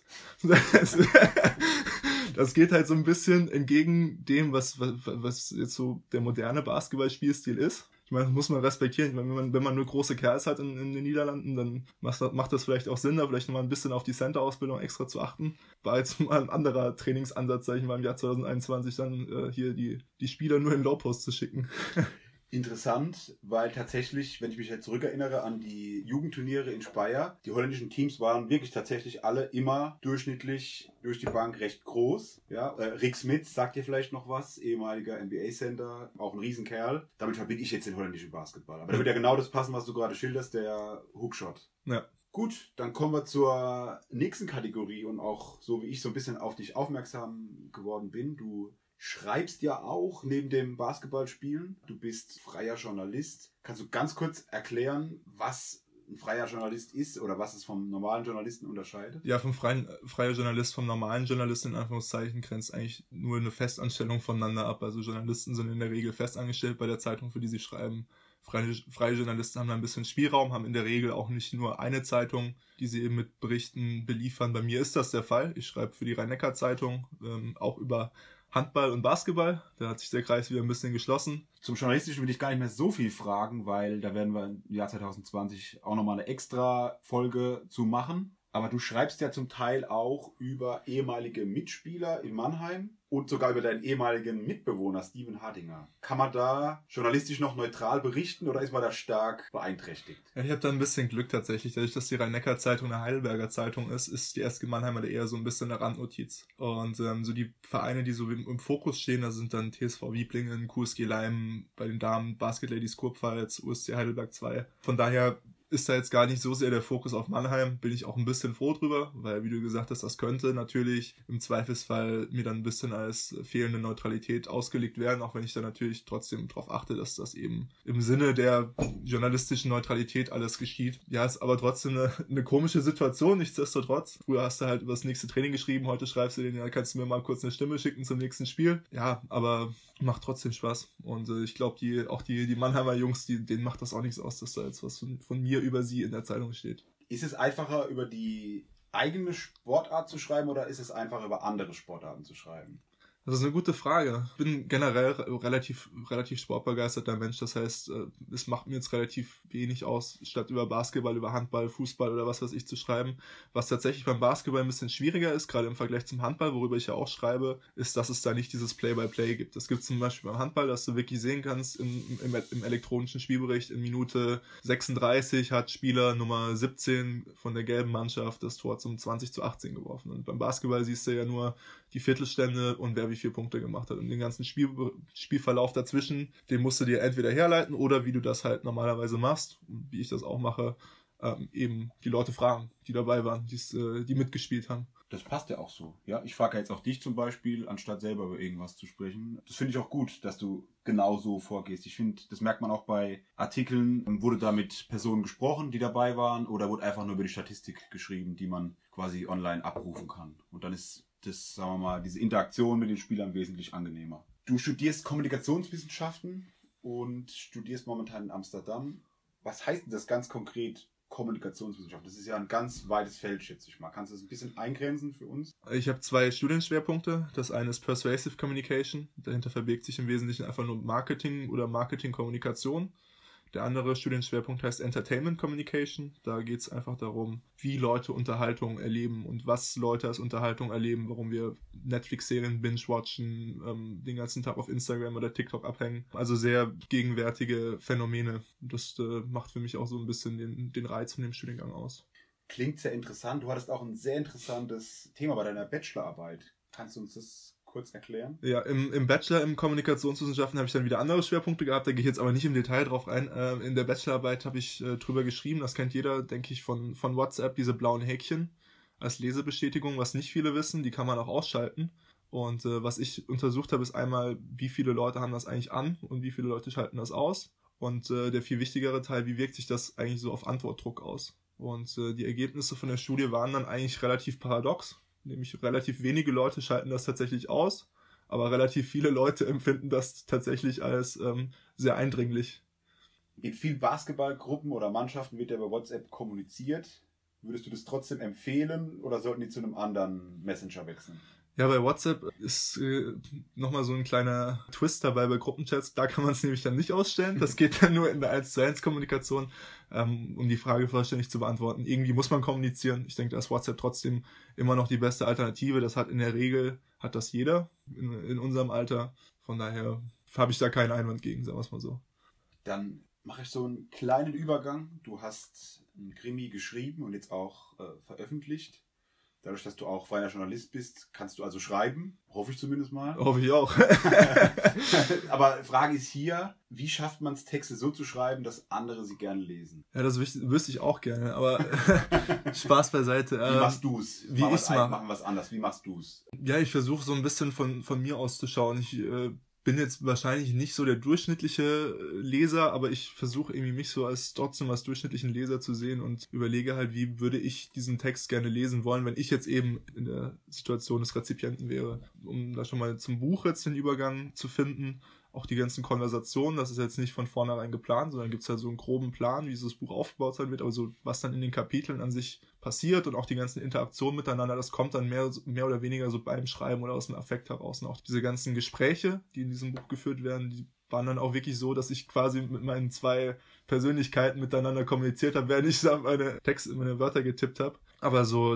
Das geht halt so ein bisschen entgegen dem, was jetzt so der moderne Basketballspielstil ist. Ich meine, das muss man respektieren. Ich meine, wenn man nur große Kerls hat in den Niederlanden, dann macht das vielleicht auch Sinn, da vielleicht nochmal ein bisschen auf die Center-Ausbildung extra zu achten. War jetzt mal ein anderer Trainingsansatz, sag ich mal, im Jahr 2021 dann hier die Spieler nur in Low-Post zu schicken. Interessant, weil tatsächlich, wenn ich mich jetzt zurückerinnere an die Jugendturniere in Speyer, die holländischen Teams waren wirklich tatsächlich alle immer durchschnittlich durch die Bank recht groß. Ja, Rick Smits sagt dir vielleicht noch was, ehemaliger NBA-Center, auch ein Riesenkerl. Damit verbinde ich jetzt den holländischen Basketball. Aber da wird ja genau das passen, was du gerade schilderst, der Hookshot. Ja. Gut, dann kommen wir zur nächsten Kategorie und auch so wie ich so ein bisschen auf dich aufmerksam geworden bin. Du schreibst ja auch neben dem Basketballspielen. Du bist freier Journalist. Kannst du ganz kurz erklären, was ein freier Journalist ist oder was es vom normalen Journalisten unterscheidet? Ja, freier Journalist vom normalen Journalisten in Anführungszeichen grenzt eigentlich nur eine Festanstellung voneinander ab. Also Journalisten sind in der Regel festangestellt bei der Zeitung, für die sie schreiben. Freie Journalisten haben da ein bisschen Spielraum, haben in der Regel auch nicht nur eine Zeitung, die sie eben mit Berichten beliefern. Bei mir ist das der Fall. Ich schreibe für die Rhein-Neckar-Zeitung, auch über Handball und Basketball. Da hat sich der Kreis wieder ein bisschen geschlossen. Zum Journalistischen will ich gar nicht mehr so viel fragen, weil da werden wir im Jahr 2020 auch nochmal eine extra Folge zu machen. Aber du schreibst ja zum Teil auch über ehemalige Mitspieler in Mannheim und sogar über deinen ehemaligen Mitbewohner Steven Hardinger. Kann man da journalistisch noch neutral berichten oder ist man da stark beeinträchtigt? Ja, ich habe da ein bisschen Glück tatsächlich. Dadurch, dass die Rhein-Neckar-Zeitung eine Heidelberger Zeitung ist die SG Mannheimer da eher so ein bisschen eine Randnotiz. Und so die Vereine, die so im Fokus stehen, da sind dann TSV Wieblingen, QSG Leim, bei den Damen Basket Ladies Kurpfalz, USC Heidelberg 2. Von daher ist da jetzt gar nicht so sehr der Fokus auf Mannheim, bin ich auch ein bisschen froh drüber, weil, wie du gesagt hast, das könnte natürlich im Zweifelsfall mir dann ein bisschen als fehlende Neutralität ausgelegt werden, auch wenn ich da natürlich trotzdem darauf achte, dass das eben im Sinne der journalistischen Neutralität alles geschieht. Ja, ist aber trotzdem eine komische Situation, nichtsdestotrotz. Früher hast du halt über das nächste Training geschrieben, heute schreibst du denen, ja, kannst du mir mal kurz eine Stimme schicken zum nächsten Spiel. Ja, aber macht trotzdem Spaß. Und ich glaube, die Mannheimer Jungs, denen macht das auch nichts aus, dass da jetzt was von mir über sie in der Zeitung steht. Ist es einfacher, über die eigene Sportart zu schreiben oder ist es einfacher, über andere Sportarten zu schreiben? Das ist eine gute Frage. Ich bin generell relativ sportbegeisterter Mensch. Das heißt, es macht mir jetzt relativ wenig aus, statt über Basketball, über Handball, Fußball oder was weiß ich zu schreiben. Was tatsächlich beim Basketball ein bisschen schwieriger ist, gerade im Vergleich zum Handball, worüber ich ja auch schreibe, ist, dass es da nicht dieses Play-by-Play gibt. Das gibt es zum Beispiel beim Handball, dass du wirklich sehen kannst, im elektronischen Spielbericht in Minute 36 hat Spieler Nummer 17 von der gelben Mannschaft das Tor zum 20:18 geworfen. Und beim Basketball siehst du ja nur die Viertelstände und wer wie viele Punkte gemacht hat. Und den ganzen Spielverlauf dazwischen, den musst du dir entweder herleiten oder wie du das halt normalerweise machst, wie ich das auch mache, eben die Leute fragen, die dabei waren, die mitgespielt haben. Das passt ja auch so. Ja, ich frage jetzt auch dich zum Beispiel, anstatt selber über irgendwas zu sprechen. Das finde ich auch gut, dass du genau so vorgehst. Ich finde, das merkt man auch bei Artikeln. Wurde da mit Personen gesprochen, die dabei waren, oder wurde einfach nur über die Statistik geschrieben, die man quasi online abrufen kann. Und dann ist das, sagen wir mal, diese Interaktion mit den Spielern wesentlich angenehmer. Du studierst Kommunikationswissenschaften und studierst momentan in Amsterdam. Was heißt denn das ganz konkret, Kommunikationswissenschaft? Das ist ja ein ganz weites Feld, schätze ich mal. Kannst du das ein bisschen eingrenzen für uns? Ich habe 2 Studienschwerpunkte. Das eine ist Persuasive Communication. Dahinter verbirgt sich im Wesentlichen einfach nur Marketing oder Marketingkommunikation. Der andere Studienschwerpunkt heißt Entertainment Communication. Da geht es einfach darum, wie Leute Unterhaltung erleben und was Leute als Unterhaltung erleben, warum wir Netflix-Serien binge-watchen, den ganzen Tag auf Instagram oder TikTok abhängen. Also sehr gegenwärtige Phänomene. Das macht für mich auch so ein bisschen den Reiz von dem Studiengang aus. Klingt sehr interessant. Du hattest auch ein sehr interessantes Thema bei deiner Bachelorarbeit. Kannst du uns das kurz erklären? Ja, im Bachelor in Kommunikationswissenschaften habe ich dann wieder andere Schwerpunkte gehabt, da gehe ich jetzt aber nicht im Detail drauf ein. In der Bachelorarbeit habe ich drüber geschrieben, das kennt jeder, denke ich, von WhatsApp, diese blauen Häkchen als Lesebestätigung, was nicht viele wissen, die kann man auch ausschalten. Und was ich untersucht habe, ist einmal, wie viele Leute haben das eigentlich an und wie viele Leute schalten das aus. Und der viel wichtigere Teil, wie wirkt sich das eigentlich so auf Antwortdruck aus? Und die Ergebnisse von der Studie waren dann eigentlich relativ paradox. Nämlich relativ wenige Leute schalten das tatsächlich aus, aber relativ viele Leute empfinden das tatsächlich als sehr eindringlich. In vielen Basketballgruppen oder Mannschaften wird ja über WhatsApp kommuniziert. Würdest du das trotzdem empfehlen oder sollten die zu einem anderen Messenger wechseln? Ja, bei WhatsApp ist nochmal so ein kleiner Twist dabei bei Gruppenchats. Da kann man es nämlich dann nicht ausstellen. Das geht dann nur in der 1:1-Kommunikation, um die Frage vollständig zu beantworten. Irgendwie muss man kommunizieren. Ich denke, da ist WhatsApp trotzdem immer noch die beste Alternative. Das hat in der Regel, hat das jeder in unserem Alter. Von daher habe ich da keinen Einwand gegen, sagen wir es mal so. Dann mache ich so einen kleinen Übergang. Du hast einen Krimi geschrieben und jetzt auch veröffentlicht. Dadurch, dass du auch freier Journalist bist, kannst du also schreiben. Hoffe ich zumindest mal. Hoffe ich auch. Aber Frage ist hier, wie schafft man es, Texte so zu schreiben, dass andere sie gerne lesen? Ja, das wüsste ich auch gerne, aber Spaß beiseite. Wie machst du es? Wie ich es mache. Machen wir es anders. Wie machst du es? Ja, ich versuche so ein bisschen von mir auszuschauen. Ich bin jetzt wahrscheinlich nicht so der durchschnittliche Leser, aber ich versuche irgendwie mich so trotzdem als durchschnittlichen Leser zu sehen und überlege halt, wie würde ich diesen Text gerne lesen wollen, wenn ich jetzt eben in der Situation des Rezipienten wäre. Um da schon mal zum Buch jetzt den Übergang zu finden, auch die ganzen Konversationen, das ist jetzt nicht von vornherein geplant, sondern gibt es halt so einen groben Plan, wie dieses Buch aufgebaut sein wird, aber so was dann in den Kapiteln an sich passiert und auch die ganzen Interaktionen miteinander, das kommt dann mehr oder weniger so beim Schreiben oder aus dem Affekt heraus. Und auch diese ganzen Gespräche, die in diesem Buch geführt werden, die waren dann auch wirklich so, dass ich quasi mit meinen 2 Persönlichkeiten miteinander kommuniziert habe, während ich meine Wörter getippt habe. Aber so,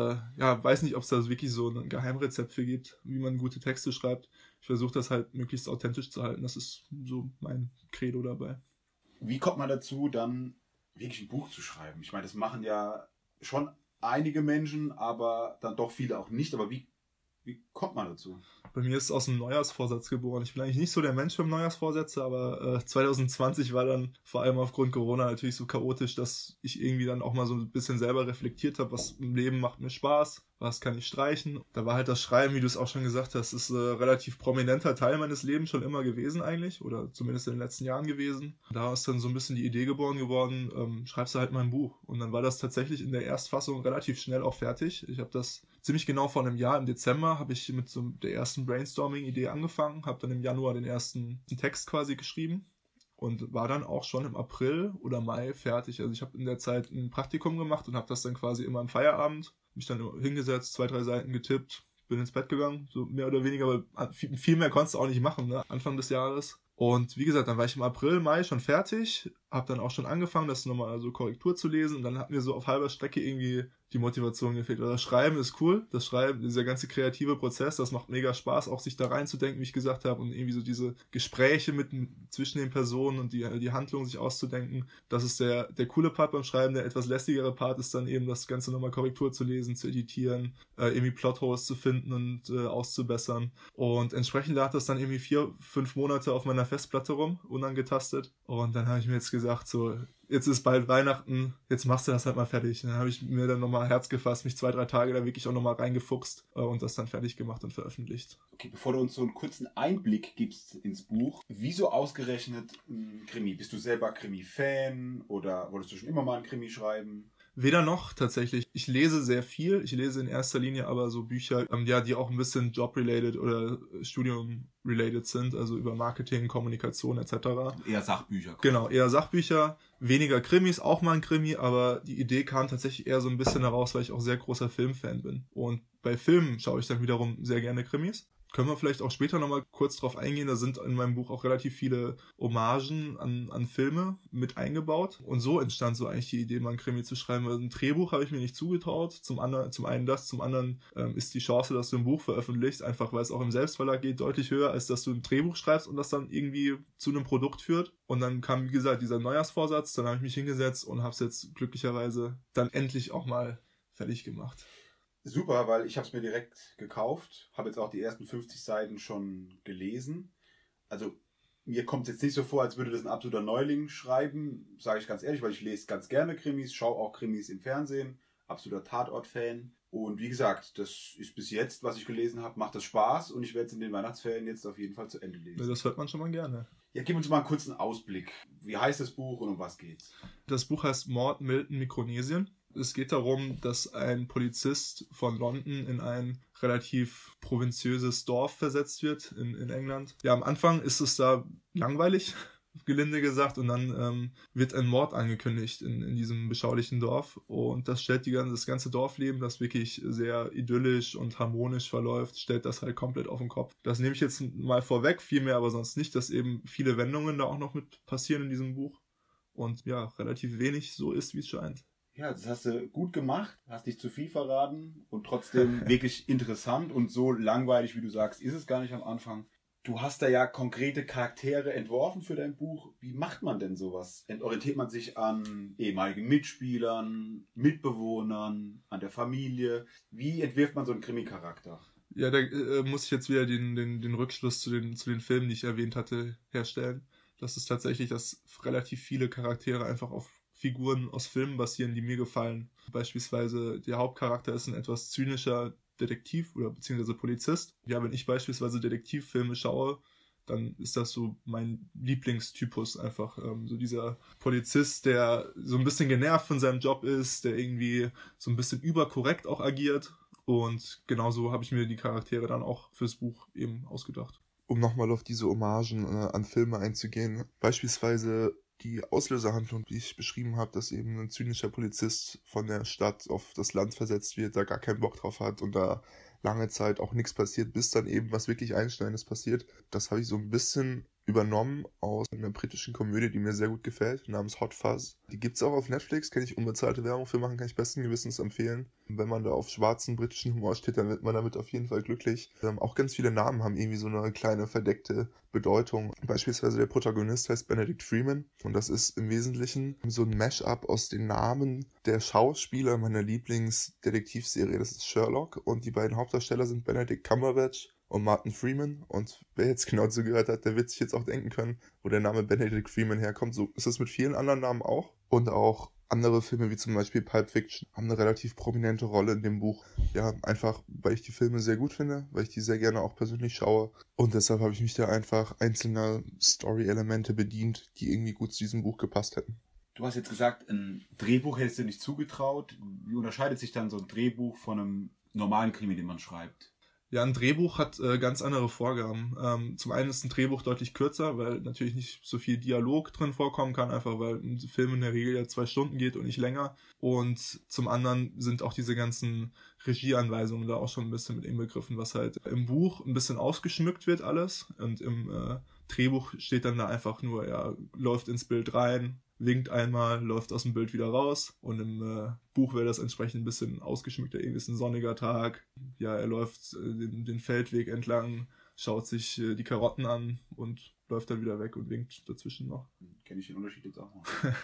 weiß nicht, ob es da wirklich so ein Geheimrezept für gibt, wie man gute Texte schreibt. Ich versuche das halt möglichst authentisch zu halten. Das ist so mein Credo dabei. Wie kommt man dazu, dann wirklich ein Buch zu schreiben? Ich meine, das machen ja schon einige Menschen, aber dann doch viele auch nicht. Aber wie kommt man dazu? Bei mir ist es aus einem Neujahrsvorsatz geboren. Ich bin eigentlich nicht so der Mensch für Neujahrsvorsätze, aber 2020 war dann vor allem aufgrund Corona natürlich so chaotisch, dass ich irgendwie dann auch mal so ein bisschen selber reflektiert habe, was im Leben macht mir Spaß, was kann ich streichen. Da war halt das Schreiben, wie du es auch schon gesagt hast, ist ein relativ prominenter Teil meines Lebens schon immer gewesen eigentlich, oder zumindest in den letzten Jahren gewesen. Da ist dann so ein bisschen die Idee geboren geworden, schreibst du halt mal ein Buch. Und dann war das tatsächlich in der Erstfassung relativ schnell auch fertig. Ich habe das ziemlich genau vor einem Jahr, im Dezember, habe ich mit so der ersten Brainstorming-Idee angefangen, habe dann im Januar den ersten Text quasi geschrieben und war dann auch schon im April oder Mai fertig. Also ich habe in der Zeit ein Praktikum gemacht und habe das dann quasi immer im Feierabend, mich dann hingesetzt, 2, 3 Seiten getippt, bin ins Bett gegangen, so mehr oder weniger, weil viel mehr konntest du auch nicht machen, ne? Anfang des Jahres. Und wie gesagt, dann war ich im April, Mai schon fertig, habe dann auch schon angefangen, das nochmal so Korrektur zu lesen und dann hat mir so auf halber Strecke irgendwie die Motivation gefehlt. Also das Schreiben ist cool, das Schreiben, dieser ganze kreative Prozess, das macht mega Spaß, auch sich da reinzudenken, wie ich gesagt habe, und irgendwie so diese Gespräche zwischen den Personen und die Handlung sich auszudenken. Das ist der coole Part beim Schreiben. Der etwas lästigere Part ist dann eben das Ganze nochmal Korrektur zu lesen, zu editieren, irgendwie Plotholes zu finden und auszubessern. Und entsprechend lag das dann irgendwie 4, 5 Monate auf meiner Festplatte rum, unangetastet. Und dann habe ich mir jetzt gesagt, so, jetzt ist bald Weihnachten, jetzt machst du das halt mal fertig. Und dann habe ich mir dann nochmal Herz gefasst, mich 2, 3 Tage da wirklich auch nochmal reingefuchst und das dann fertig gemacht und veröffentlicht. Okay, bevor du uns so einen kurzen Einblick gibst ins Buch, wieso ausgerechnet ein Krimi? Bist du selber Krimi-Fan oder wolltest du schon immer mal einen Krimi schreiben? Weder noch, tatsächlich. Ich lese sehr viel. Ich lese in erster Linie aber so Bücher, die auch ein bisschen job-related oder Studium-related sind, also über Marketing, Kommunikation etc. Eher Sachbücher. Genau, eher Sachbücher. Weniger Krimis, auch mal ein Krimi, aber die Idee kam tatsächlich eher so ein bisschen heraus, weil ich auch sehr großer Filmfan bin. Und bei Filmen schaue ich dann wiederum sehr gerne Krimis. Können wir vielleicht auch später nochmal kurz drauf eingehen. Da sind in meinem Buch auch relativ viele Hommagen an Filme mit eingebaut. Und so entstand so eigentlich die Idee, mal ein Krimi zu schreiben. Also ein Drehbuch habe ich mir nicht zugetraut. Zum einen das, zum anderen ist die Chance, dass du ein Buch veröffentlichst, einfach weil es auch im Selbstverlag geht, deutlich höher, als dass du ein Drehbuch schreibst und das dann irgendwie zu einem Produkt führt. Und dann kam, wie gesagt, dieser Neujahrsvorsatz. Dann habe ich mich hingesetzt und habe es jetzt glücklicherweise dann endlich auch mal fertig gemacht. Super, weil ich habe es mir direkt gekauft, habe jetzt auch die ersten 50 Seiten schon gelesen. Also mir kommt es jetzt nicht so vor, als würde das ein absoluter Neuling schreiben, sage ich ganz ehrlich, weil ich lese ganz gerne Krimis, schaue auch Krimis im Fernsehen, absoluter Tatort-Fan. Und wie gesagt, das ist bis jetzt, was ich gelesen habe, macht das Spaß und ich werde es in den Weihnachtsferien jetzt auf jeden Fall zu Ende lesen. Ja, das hört man schon mal gerne. Ja, gib uns mal einen kurzen Ausblick. Wie heißt das Buch und um was geht's? Das Buch heißt Mord Milton Mikronesien. Es geht darum, dass ein Polizist von London in ein relativ provinziöses Dorf versetzt wird in England. Ja, am Anfang ist es da langweilig, gelinde gesagt, und dann wird ein Mord angekündigt in diesem beschaulichen Dorf und das stellt das ganze Dorfleben, das wirklich sehr idyllisch und harmonisch verläuft, stellt das halt komplett auf den Kopf. Das nehme ich jetzt mal vorweg, viel mehr aber sonst nicht, dass eben viele Wendungen da auch noch mit passieren in diesem Buch und ja, relativ wenig so ist, wie es scheint. Ja, das hast du gut gemacht, hast nicht zu viel verraten und trotzdem wirklich interessant und so langweilig, wie du sagst, ist es gar nicht am Anfang. Du hast da ja konkrete Charaktere entworfen für dein Buch. Wie macht man denn sowas? Orientiert man sich an ehemaligen Mitspielern, Mitbewohnern, an der Familie? Wie entwirft man so einen Krimi-Charakter? Ja, da muss ich jetzt wieder den Rückschluss zu den Filmen, die ich erwähnt hatte, herstellen. Das ist tatsächlich, dass relativ viele Charaktere einfach auf Figuren aus Filmen basieren, die mir gefallen. Beispielsweise der Hauptcharakter ist ein etwas zynischer Detektiv oder beziehungsweise Polizist. Ja, wenn ich beispielsweise Detektivfilme schaue, dann ist das so mein Lieblingstypus einfach. So dieser Polizist, der so ein bisschen genervt von seinem Job ist, der irgendwie so ein bisschen überkorrekt auch agiert. Und genauso habe ich mir die Charaktere dann auch fürs Buch eben ausgedacht. Um nochmal auf diese Hommagen an Filme einzugehen, beispielsweise die Auslöserhandlung, die ich beschrieben habe, dass eben ein zynischer Polizist von der Stadt auf das Land versetzt wird, da gar keinen Bock drauf hat und da lange Zeit auch nichts passiert, bis dann eben was wirklich Einschneidendes passiert. Das habe ich so ein bisschen übernommen aus einer britischen Komödie, die mir sehr gut gefällt, namens Hot Fuzz. Die gibt's auch auf Netflix, kann ich unbezahlte Werbung für machen, kann ich besten Gewissens empfehlen. Wenn man da auf schwarzen britischen Humor steht, dann wird man damit auf jeden Fall glücklich. Auch ganz viele Namen haben irgendwie so eine kleine verdeckte Bedeutung. Beispielsweise der Protagonist heißt Benedict Freeman und das ist im Wesentlichen so ein Mashup aus den Namen der Schauspieler meiner Lieblingsdetektivserie, das ist Sherlock, und die beiden Hauptdarsteller sind Benedict Cumberbatch und Martin Freeman, und wer jetzt genau zugehört hat, der wird sich jetzt auch denken können, wo der Name Benedict Freeman herkommt. So ist es mit vielen anderen Namen auch. Und auch andere Filme wie zum Beispiel Pulp Fiction haben eine relativ prominente Rolle in dem Buch. Ja, einfach, weil ich die Filme sehr gut finde, weil ich die sehr gerne auch persönlich schaue. Und deshalb habe ich mich da einfach einzelner Story-Elemente bedient, die irgendwie gut zu diesem Buch gepasst hätten. Du hast jetzt gesagt, ein Drehbuch hättest du nicht zugetraut. Wie unterscheidet sich dann so ein Drehbuch von einem normalen Krimi, den man schreibt? Ja, ein Drehbuch hat ganz andere Vorgaben. Zum einen ist ein Drehbuch deutlich kürzer, weil natürlich nicht so viel Dialog drin vorkommen kann, einfach weil ein Film in der Regel ja 2 Stunden geht und nicht länger. Und zum anderen sind auch diese ganzen Regieanweisungen da auch schon ein bisschen mit inbegriffen, was halt im Buch ein bisschen ausgeschmückt wird alles. Und im Drehbuch steht dann da einfach nur, ja, läuft ins Bild rein, winkt einmal, läuft aus dem Bild wieder raus. Und im Buch wäre das entsprechend ein bisschen ausgeschmückter. Irgendwie ist ein sonniger Tag. Ja, er läuft den Feldweg entlang, schaut sich die Karotten an und läuft dann wieder weg und winkt dazwischen noch. Kenne ich den Unterschied jetzt auch noch.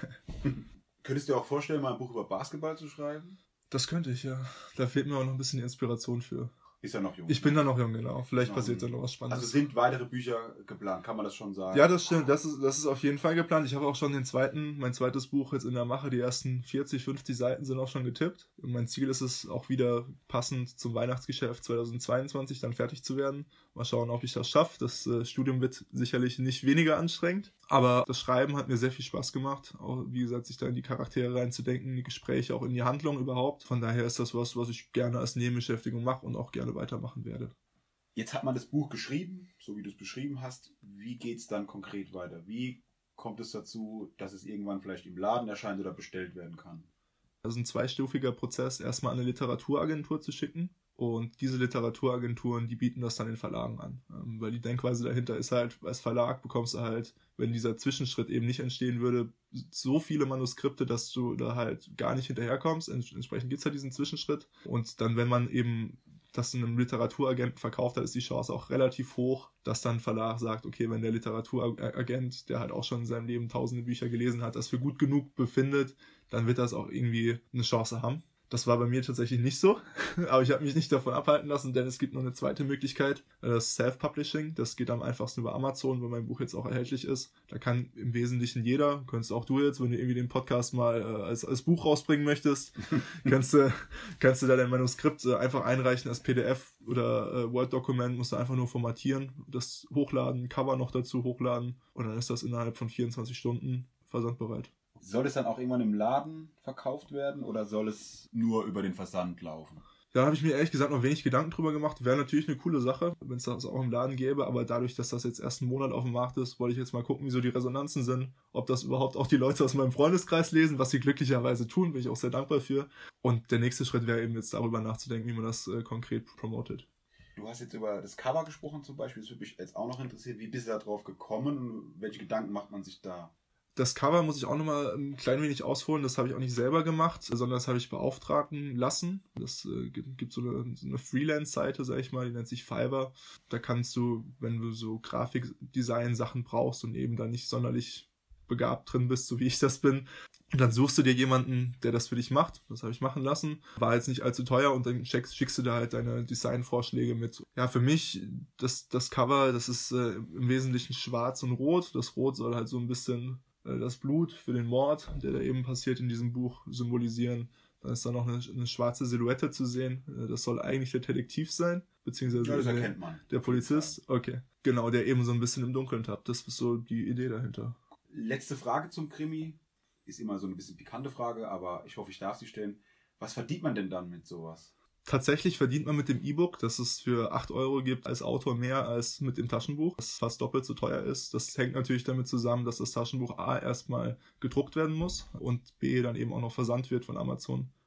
Könntest du dir auch vorstellen, mal ein Buch über Basketball zu schreiben? Das könnte ich, ja. Da fehlt mir auch noch ein bisschen die Inspiration für. Ist ja noch jung. Ich bin da noch jung, genau. Vielleicht passiert da noch was Spannendes. Also sind weitere Bücher geplant, kann man das schon sagen? Ja, das stimmt. Das ist auf jeden Fall geplant. Ich habe auch schon mein zweites Buch jetzt in der Mache. Die ersten 40, 50 Seiten sind auch schon getippt. Und mein Ziel ist es, auch wieder passend zum Weihnachtsgeschäft 2022 dann fertig zu werden. Mal schauen, ob ich das schaffe. Das Studium wird sicherlich nicht weniger anstrengend. Aber das Schreiben hat mir sehr viel Spaß gemacht. Auch, wie gesagt, sich da in die Charaktere reinzudenken, die Gespräche, auch in die Handlung überhaupt. Von daher ist das was ich gerne als Nebenbeschäftigung mache und auch gerne weitermachen werde. Jetzt hat man das Buch geschrieben, so wie du es beschrieben hast. Wie geht es dann konkret weiter? Wie kommt es dazu, dass es irgendwann vielleicht im Laden erscheint oder bestellt werden kann? Also ein 2-stufiger Prozess, erstmal an eine Literaturaagentur zu schicken. Und diese Literaturagenturen, die bieten das dann den Verlagen an. Weil die Denkweise dahinter ist halt, als Verlag bekommst du halt, wenn dieser Zwischenschritt eben nicht entstehen würde, so viele Manuskripte, dass du da halt gar nicht hinterherkommst. Entsprechend gibt es halt diesen Zwischenschritt. Und dann, wenn man eben das einem Literaturagenten verkauft hat, ist die Chance auch relativ hoch, dass dann ein Verlag sagt, okay, wenn der Literaturagent, der halt auch schon in seinem Leben tausende Bücher gelesen hat, das für gut genug befindet, dann wird das auch irgendwie eine Chance haben. Das war bei mir tatsächlich nicht so, aber ich habe mich nicht davon abhalten lassen, denn es gibt noch eine zweite Möglichkeit, das Self-Publishing. Das geht am einfachsten über Amazon, wo mein Buch jetzt auch erhältlich ist. Da kann im Wesentlichen jeder, könntest auch du jetzt, wenn du irgendwie den Podcast mal als Buch rausbringen möchtest, kannst du da dein Manuskript einfach einreichen als PDF oder Word-Dokument, musst du einfach nur formatieren, das hochladen, Cover noch dazu hochladen und dann ist das innerhalb von 24 Stunden versandbereit. Soll es dann auch irgendwann im Laden verkauft werden oder soll es nur über den Versand laufen? Da habe ich mir ehrlich gesagt noch wenig Gedanken drüber gemacht. Wäre natürlich eine coole Sache, wenn es das auch im Laden gäbe, aber dadurch, dass das jetzt erst einen Monat auf dem Markt ist, wollte ich jetzt mal gucken, wie so die Resonanzen sind, ob das überhaupt auch die Leute aus meinem Freundeskreis lesen, was sie glücklicherweise tun, bin ich auch sehr dankbar für. Und der nächste Schritt wäre eben jetzt darüber nachzudenken, wie man das konkret promotet. Du hast jetzt über das Cover gesprochen zum Beispiel, das würde mich jetzt auch noch interessieren. Wie bist du da drauf gekommen und welche Gedanken macht man sich da? Das Cover muss ich auch nochmal ein klein wenig ausholen. Das habe ich auch nicht selber gemacht, sondern das habe ich beauftragen lassen. Das gibt so eine Freelance-Seite, sag ich mal, die nennt sich Fiverr. Da kannst du, wenn du so Grafikdesign-Sachen brauchst und eben da nicht sonderlich begabt drin bist, so wie ich das bin, dann suchst du dir jemanden, der das für dich macht. Das habe ich machen lassen. War jetzt nicht allzu teuer und dann schickst du da halt deine Designvorschläge mit. Ja, für mich, das Cover, das ist im Wesentlichen schwarz und rot. Das Rot soll halt so ein bisschen das Blut für den Mord, der da eben passiert in diesem Buch, symbolisieren. Dann ist da noch eine schwarze Silhouette zu sehen. Das soll eigentlich der Detektiv sein, beziehungsweise ja, das erkennt man. Der Polizist. Okay, genau, der eben so ein bisschen im Dunkeln tappt. Das ist so die Idee dahinter. Letzte Frage zum Krimi. Ist immer so eine bisschen pikante Frage, aber ich hoffe, ich darf sie stellen. Was verdient man denn dann mit sowas? Tatsächlich verdient man mit dem E-Book, das es für 8 € gibt, als Autor mehr als mit dem Taschenbuch, das fast doppelt so teuer ist. Das hängt natürlich damit zusammen, dass das Taschenbuch A erstmal gedruckt werden muss und B dann eben auch noch versandt wird von Amazon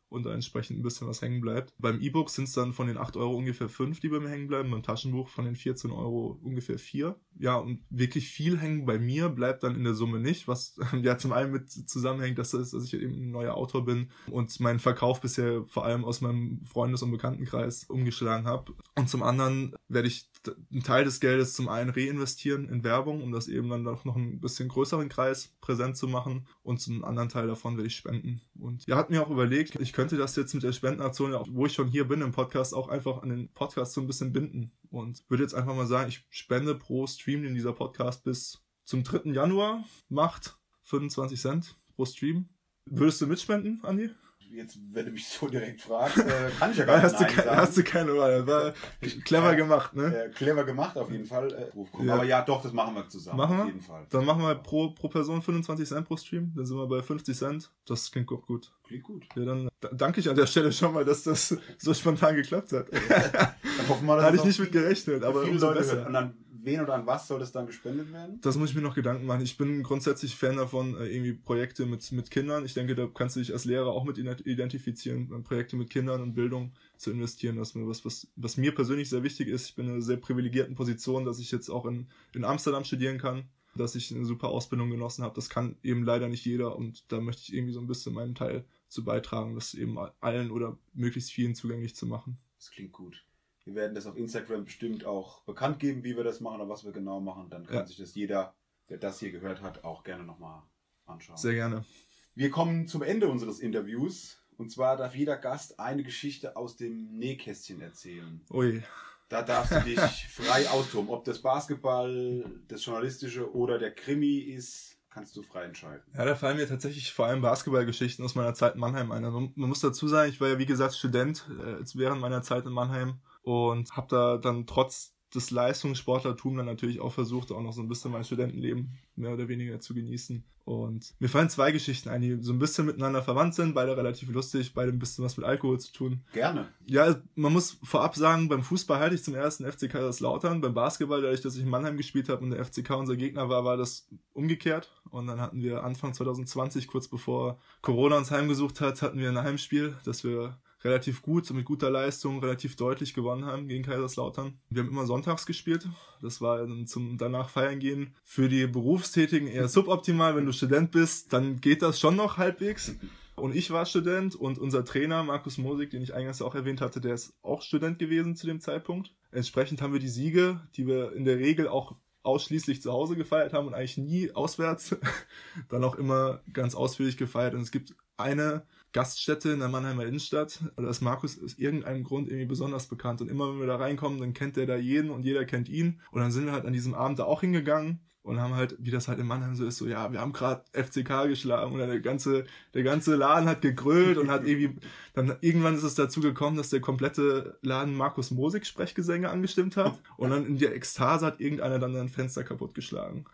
und da entsprechend ein bisschen was hängen bleibt. Beim E-Book sind es dann von den 8 Euro ungefähr 5, die bei mir hängen bleiben, beim Taschenbuch von den 14 Euro ungefähr 4. Ja, und wirklich viel hängen bei mir bleibt dann in der Summe nicht, was ja zum einen mit zusammenhängt, dass ich eben ein neuer Autor bin und meinen Verkauf bisher vor allem aus meinem Freundes- und Bekanntenkreis umgeschlagen habe. Und zum anderen werde ich einen Teil des Geldes zum einen reinvestieren in Werbung, um das eben dann noch ein bisschen größeren Kreis präsent zu machen, und zum anderen Teil davon werde ich spenden. Und ja, hat mir auch überlegt, ich könnte das jetzt mit der Spendenaktion, wo ich schon hier bin im Podcast, auch einfach an den Podcast so ein bisschen binden und würde jetzt einfach mal sagen, ich spende pro Stream, den dieser Podcast bis zum 3. Januar macht, 25 Cent pro Stream. Würdest du mitspenden, Andi? Jetzt, wenn du mich so direkt fragst, kann ich ja gar nicht sagen. Hast du keine Wahl. War clever gemacht, ne? Clever gemacht, auf jeden Fall. Ja. Aber ja, doch, das machen wir zusammen. Machen wir? Auf jeden Fall. Dann machen wir pro Person 25 Cent pro Stream. Dann sind wir bei 50 Cent. Das klingt auch gut. Klingt gut. Ja, dann danke ich an der Stelle schon mal, dass das so spontan geklappt hat. Dann hoffen wir, dass hatte ich nicht mit gerechnet, aber umso besser. Hört. Und dann wen oder an was soll das dann gespendet werden? Das muss ich mir noch Gedanken machen. Ich bin grundsätzlich Fan davon, irgendwie Projekte mit Kindern. Ich denke, da kannst du dich als Lehrer auch mit identifizieren, Projekte mit Kindern und Bildung zu investieren. Das ist was mir persönlich sehr wichtig ist. Ich bin in einer sehr privilegierten Position, dass ich jetzt auch in Amsterdam studieren kann, dass ich eine super Ausbildung genossen habe. Das kann eben leider nicht jeder, und da möchte ich irgendwie so ein bisschen meinen Teil zu beitragen, das eben allen oder möglichst vielen zugänglich zu machen. Das klingt gut. Wir werden das auf Instagram bestimmt auch bekannt geben, wie wir das machen oder was wir genau machen. Dann kann sich das jeder, der das hier gehört hat, auch gerne nochmal anschauen. Sehr gerne. Wir kommen zum Ende unseres Interviews. Und zwar darf jeder Gast eine Geschichte aus dem Nähkästchen erzählen. Ui. Da darfst du dich frei austoben. Ob das Basketball, das Journalistische oder der Krimi ist, kannst du frei entscheiden. Ja, da fallen mir tatsächlich vor allem Basketballgeschichten aus meiner Zeit in Mannheim ein. Also man muss dazu sagen, ich war ja wie gesagt Student während meiner Zeit in Mannheim und habe da dann trotz des Leistungssportlertums dann natürlich auch versucht, auch noch so ein bisschen mein Studentenleben mehr oder weniger zu genießen. Und mir fallen 2 Geschichten ein, die so ein bisschen miteinander verwandt sind, beide relativ lustig, beide ein bisschen was mit Alkohol zu tun. Gerne. Ja, man muss vorab sagen, beim Fußball halte ich zum ersten FC Kaiserslautern. Beim Basketball, dadurch, dass ich in Mannheim gespielt habe und der FCK unser Gegner war das umgekehrt. Und dann hatten wir Anfang 2020, kurz bevor Corona uns heimgesucht hat, hatten wir ein Heimspiel, das wir relativ gut, mit guter Leistung, relativ deutlich gewonnen haben gegen Kaiserslautern. Wir haben immer sonntags gespielt. Das war dann zum danach feiern gehen. Für die Berufstätigen eher suboptimal. Wenn du Student bist, dann geht das schon noch halbwegs. Und ich war Student und unser Trainer, Markus Mosig, den ich eingangs auch erwähnt hatte, der ist auch Student gewesen zu dem Zeitpunkt. Entsprechend haben wir die Siege, die wir in der Regel auch ausschließlich zu Hause gefeiert haben und eigentlich nie auswärts, dann auch immer ganz ausführlich gefeiert. Und es gibt eine Gaststätte in der Mannheimer Innenstadt, da ist Markus aus irgendeinem Grund irgendwie besonders bekannt. Und immer wenn wir da reinkommen, dann kennt der da jeden und jeder kennt ihn. Und dann sind wir halt an diesem Abend da auch hingegangen und haben halt, wie das halt in Mannheim so ist, so ja, wir haben gerade FCK geschlagen und der ganze Laden hat gegrölt und hat irgendwie, dann irgendwann ist es dazu gekommen, dass der komplette Laden Markus Mosig Sprechgesänge angestimmt hat und dann in der Ekstase hat irgendeiner dann ein Fenster kaputtgeschlagen.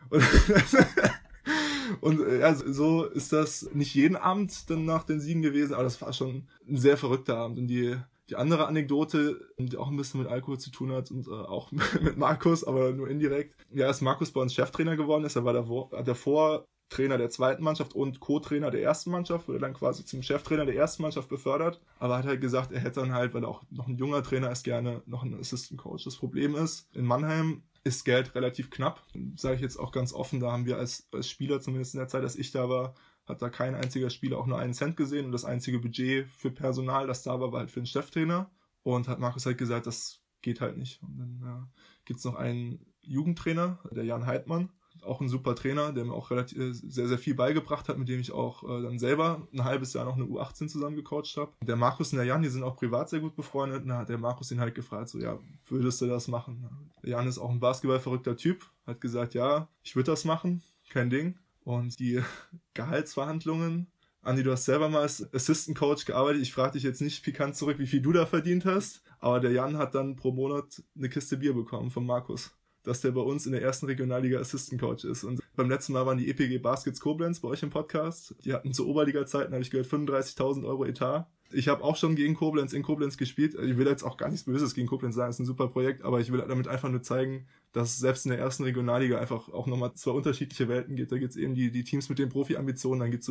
Und ja, so ist das nicht jeden Abend dann nach den Siegen gewesen, aber das war schon ein sehr verrückter Abend. Und die andere Anekdote, die auch ein bisschen mit Alkohol zu tun hat und auch mit Markus, aber nur indirekt, ja, ist Markus bei uns Cheftrainer geworden ist. Er war davor Trainer der zweiten Mannschaft und Co-Trainer der ersten Mannschaft, wurde dann quasi zum Cheftrainer der ersten Mannschaft befördert, aber hat halt gesagt, er hätte dann halt, weil er auch noch ein junger Trainer ist, gerne noch einen Assistant Coach. Das Problem ist, in Mannheim ist Geld relativ knapp, sage ich jetzt auch ganz offen, da haben wir als Spieler, zumindest in der Zeit, als ich da war, hat da kein einziger Spieler auch nur einen Cent gesehen und das einzige Budget für Personal, das da war halt für den Cheftrainer und hat Markus halt gesagt, das geht halt nicht. Und dann gibt's noch einen Jugendtrainer, der Jan Heidmann, auch ein super Trainer, der mir auch relativ sehr, sehr viel beigebracht hat, mit dem ich auch dann selber ein halbes Jahr noch eine U18 zusammen gecoacht habe. Der Markus und der Jan, die sind auch privat sehr gut befreundet. Und da hat der Markus ihn halt gefragt, so ja, würdest du das machen? Der Jan ist auch ein basketballverrückter Typ, hat gesagt, ja, ich würde das machen, kein Ding. Und die Gehaltsverhandlungen, Andi, du hast selber mal als Assistant Coach gearbeitet. Ich frage dich jetzt nicht pikant zurück, wie viel du da verdient hast, aber der Jan hat dann pro Monat eine Kiste Bier bekommen von Markus, dass der bei uns in der ersten Regionalliga Assistant Coach ist. Und beim letzten Mal waren die EPG Baskets Koblenz bei euch im Podcast. Die hatten zu Oberliga-Zeiten, habe ich gehört, 35.000 Euro Etat. Ich habe auch schon in Koblenz gespielt. Ich will jetzt auch gar nichts Böses gegen Koblenz sagen, es ist ein super Projekt, aber ich will damit einfach nur zeigen, dass es selbst in der ersten Regionalliga einfach auch nochmal 2 unterschiedliche Welten gibt. Da gibt es eben die Teams mit den Profi-Ambitionen, dann gibt es so die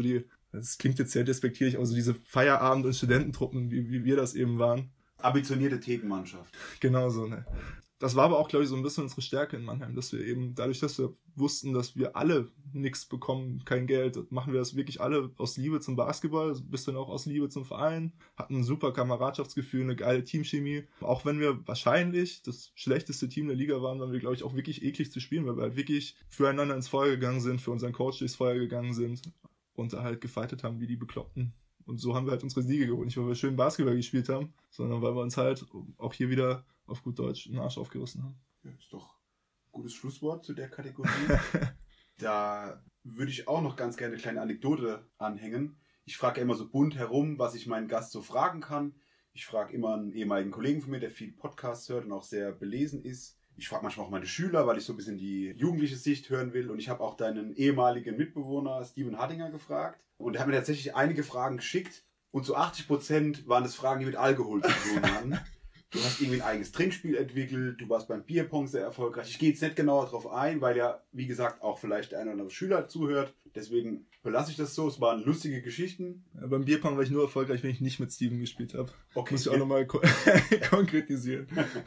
das klingt jetzt sehr despektierlich, also diese Feierabend- und Studententruppen, wie wir das eben waren. Ambitionierte Thekenmannschaft. Genau so, ne. Das war aber auch, glaube ich, so ein bisschen unsere Stärke in Mannheim, dass wir eben, dadurch, dass wir wussten, dass wir alle nichts bekommen, kein Geld, machen wir das wirklich alle aus Liebe zum Basketball, ein bisschen auch aus Liebe zum Verein, hatten ein super Kameradschaftsgefühl, eine geile Teamchemie. Auch wenn wir wahrscheinlich das schlechteste Team der Liga waren, waren wir, glaube ich, auch wirklich eklig zu spielen, weil wir halt wirklich füreinander ins Feuer gegangen sind, für unseren Coach durchs Feuer gegangen sind und da halt gefightet haben wie die Bekloppten. Und so haben wir halt unsere Siege geholt. Nicht, weil wir schön Basketball gespielt haben, sondern weil wir uns halt auch hier wieder auf gut Deutsch den Arsch aufgerissen haben. Ja, ist doch ein gutes Schlusswort zu der Kategorie. Da würde ich auch noch ganz gerne eine kleine Anekdote anhängen. Ich frage immer so bunt herum, was ich meinen Gast so fragen kann. Ich frage immer einen ehemaligen Kollegen von mir, der viel Podcasts hört und auch sehr belesen ist. Ich frage manchmal auch meine Schüler, weil ich so ein bisschen die jugendliche Sicht hören will. Und ich habe auch deinen ehemaligen Mitbewohner Steven Hartinger gefragt. Und er hat mir tatsächlich einige Fragen geschickt. Und zu 80% waren das Fragen, die mit Alkohol zu tun hatten. Du hast irgendwie ein eigenes Trinkspiel entwickelt. Du warst beim Bierpong sehr erfolgreich. Ich gehe jetzt nicht genauer darauf ein, weil ja, wie gesagt, auch vielleicht der eine oder andere Schüler zuhört. Deswegen belasse ich das so. Es waren lustige Geschichten. Ja, beim Bierpong war ich nur erfolgreich, wenn ich nicht mit Steven gespielt habe. Okay. Muss ich auch nochmal konkretisieren.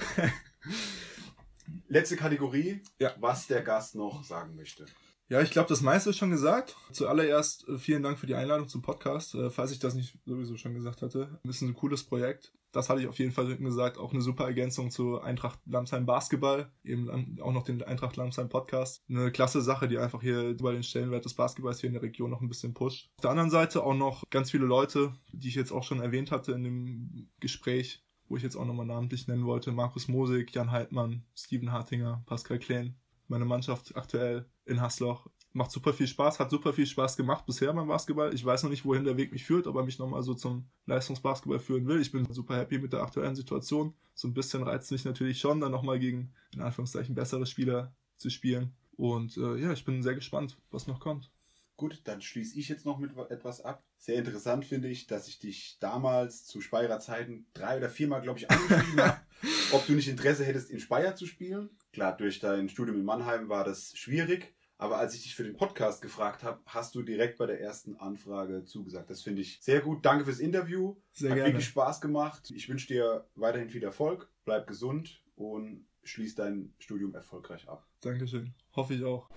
Letzte Kategorie, ja. Was der Gast noch sagen möchte. Ja, ich glaube, das meiste ist schon gesagt. Zuallererst vielen Dank für die Einladung zum Podcast. Falls ich das nicht sowieso schon gesagt hatte, ist ein cooles Projekt. Das hatte ich auf jeden Fall gesagt. Auch eine super Ergänzung zu Eintracht Lamsheim Basketball. Eben auch noch den Eintracht Lamsheim Podcast. Eine klasse Sache, die einfach hier über den Stellenwert des Basketballs hier in der Region noch ein bisschen pusht. Auf der anderen Seite auch noch ganz viele Leute, die ich jetzt auch schon erwähnt hatte in dem Gespräch, wo ich jetzt auch nochmal namentlich nennen wollte. Markus Mosig, Jan Heidmann, Steven Hartinger, Pascal Kleen. Meine Mannschaft aktuell in Hasloch. Macht super viel Spaß, hat super viel Spaß gemacht bisher beim Basketball. Ich weiß noch nicht, wohin der Weg mich führt, ob er mich nochmal so zum Leistungsbasketball führen will. Ich bin super happy mit der aktuellen Situation. So ein bisschen reizt mich natürlich schon, dann nochmal gegen, in Anführungszeichen, bessere Spieler zu spielen. Und ja, ich bin sehr gespannt, was noch kommt. Gut, dann schließe ich jetzt noch mit etwas ab. Sehr interessant finde ich, dass ich dich damals zu Speyerer Zeiten 3 oder 4 Mal, glaube ich, angeschrieben habe, ob du nicht Interesse hättest, in Speyer zu spielen. Klar, durch dein Studium in Mannheim war das schwierig, aber als ich dich für den Podcast gefragt habe, hast du direkt bei der ersten Anfrage zugesagt. Das finde ich sehr gut. Danke fürs Interview. Sehr Hat gerne. wirklich Spaß gemacht. Ich wünsche dir weiterhin viel Erfolg. Bleib gesund und schließ dein Studium erfolgreich ab. Dankeschön. Hoffe ich auch.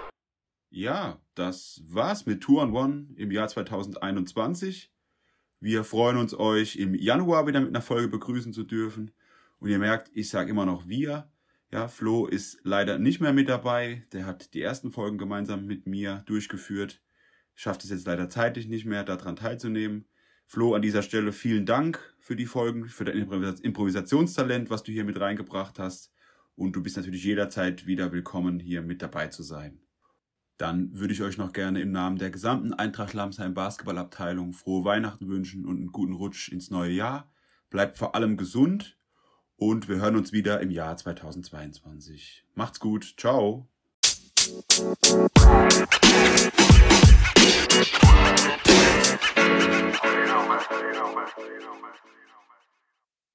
Ja, das war's mit Tour on One im Jahr 2021. Wir freuen uns, euch im Januar wieder mit einer Folge begrüßen zu dürfen. Und ihr merkt, ich sage immer noch wir. Ja, Flo ist leider nicht mehr mit dabei. Der hat die ersten Folgen gemeinsam mit mir durchgeführt. Schafft es jetzt leider zeitlich nicht mehr, daran teilzunehmen. Flo, an dieser Stelle vielen Dank für die Folgen, für dein Improvisationstalent, was du hier mit reingebracht hast. Und du bist natürlich jederzeit wieder willkommen, hier mit dabei zu sein. Dann würde ich euch noch gerne im Namen der gesamten Eintracht Lamsheim Basketballabteilung frohe Weihnachten wünschen und einen guten Rutsch ins neue Jahr. Bleibt vor allem gesund und wir hören uns wieder im Jahr 2022. Macht's gut. Ciao. You know, man.